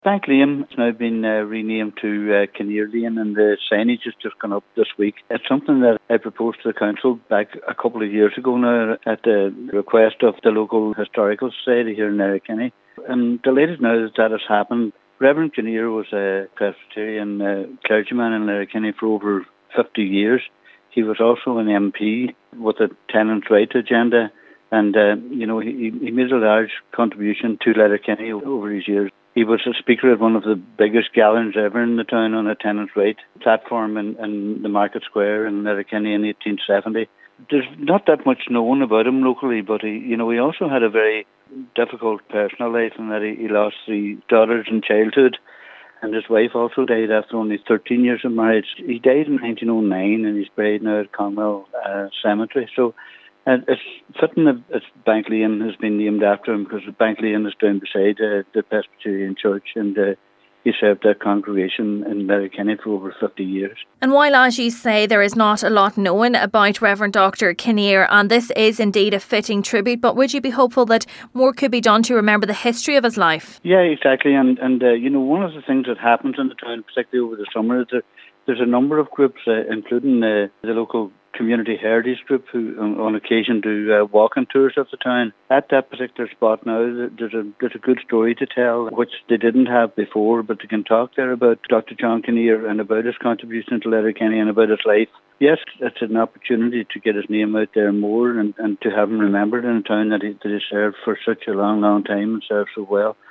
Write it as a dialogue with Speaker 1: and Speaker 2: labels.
Speaker 1: Bank Lane has now been renamed to Kinnear Lane, and the signage has just gone up this week. It's something that I proposed to the council back a couple of years ago now at the request of the local historical society here in Letterkenny. I'm delighted now that that has happened. Reverend Kinnear was a Presbyterian clergyman in Letterkenny for over 50 years. He was also an MP with a tenants' right agenda, and he made a large contribution to Letterkenny over his years. He was a speaker at one of the biggest gatherings ever in the town on a tenants' right platform in the Market Square in Letterkenny in 1870. There's not that much known about him locally, but he also had a very difficult personal life in that he lost 3 daughters in childhood, and his wife also died after only 13 years of marriage. He died in 1909, and he's buried now at Conwell Cemetery. So it's fitting that Bank Lane has been named after him, because Bank Lane is down beside the Presbyterian Church, and he served that congregation in Letterkenny for over 50 years.
Speaker 2: And while, as you say, there is not a lot known about Reverend Dr. Kinnear, and this is indeed a fitting tribute, but would you be hopeful that more could be done to remember the history of his life?
Speaker 1: Yeah, exactly. And one of the things that happens in the town, particularly over the summer, is that there's a number of groups, including the local community heritage group, who on occasion do walking tours of the town. At that particular spot now, there's a good story to tell, which they didn't have before, but they can talk there about Dr. John Kinnear and about his contribution to Letterkenny and about his life. Yes, it's an opportunity to get his name out there more and to have him remembered in a town that he served for such a long, long time and served so well.